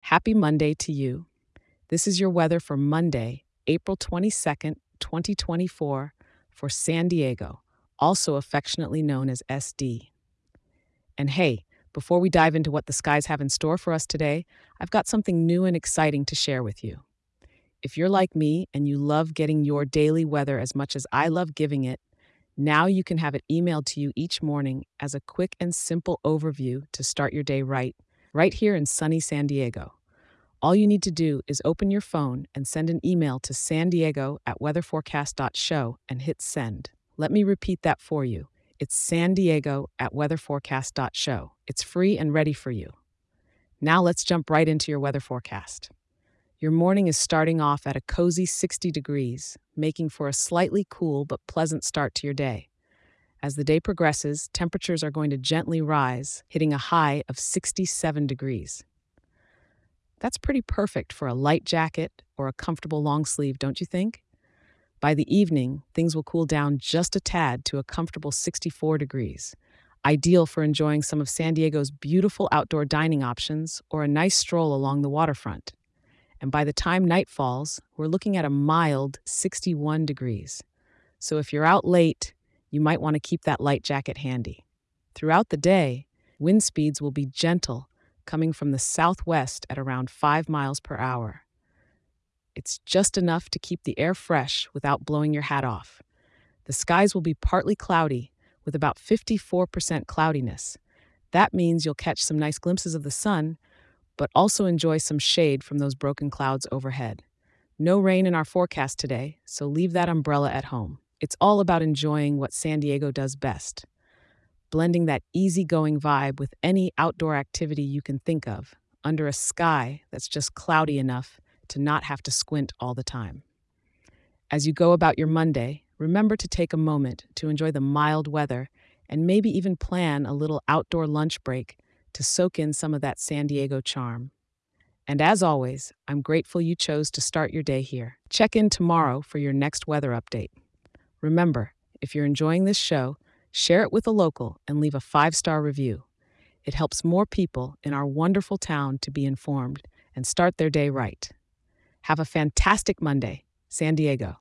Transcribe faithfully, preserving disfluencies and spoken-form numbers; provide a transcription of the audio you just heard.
Happy Monday to you. This is your weather for Monday, April twenty-second, twenty twenty-four, for San Diego, also affectionately known as S D. And hey, before we dive into what the skies have in store for us today, I've got something new and exciting to share with you. If you're like me and you love getting your daily weather as much as I love giving it, now you can have it emailed to you each morning as a quick and simple overview to start your day right, right here in sunny San Diego. All you need to do is open your phone and send an email to san diego at weatherforecast dot show and hit send. Let me repeat that for you. It's san diego at weatherforecast dot show. It's free and ready for you. Now let's jump right into your weather forecast. Your morning is starting off at a cozy sixty degrees, making for a slightly cool but pleasant start to your day. As the day progresses, temperatures are going to gently rise, hitting a high of sixty-seven degrees. That's pretty perfect for a light jacket or a comfortable long sleeve, don't you think? By the evening, things will cool down just a tad to a comfortable sixty-four degrees, ideal for enjoying some of San Diego's beautiful outdoor dining options or a nice stroll along the waterfront. And by the time night falls, we're looking at a mild sixty-one degrees. So if you're out late, you might want to keep that light jacket handy. Throughout the day, wind speeds will be gentle, coming from the southwest at around five miles per hour. It's just enough to keep the air fresh without blowing your hat off. The skies will be partly cloudy, with about fifty-four percent cloudiness. That means you'll catch some nice glimpses of the sun, but also enjoy some shade from those broken clouds overhead. No rain in our forecast today, so leave that umbrella at home. It's all about enjoying what San Diego does best, blending that easygoing vibe with any outdoor activity you can think of, under a sky that's just cloudy enough to not have to squint all the time. As you go about your Monday, remember to take a moment to enjoy the mild weather and maybe even plan a little outdoor lunch break to soak in some of that San Diego charm. And as always, I'm grateful you chose to start your day here. Check in tomorrow for your next weather update. Remember, if you're enjoying this show, share it with a local and leave a five-star review. It helps more people in our wonderful town to be informed and start their day right. Have a fantastic Monday, San Diego.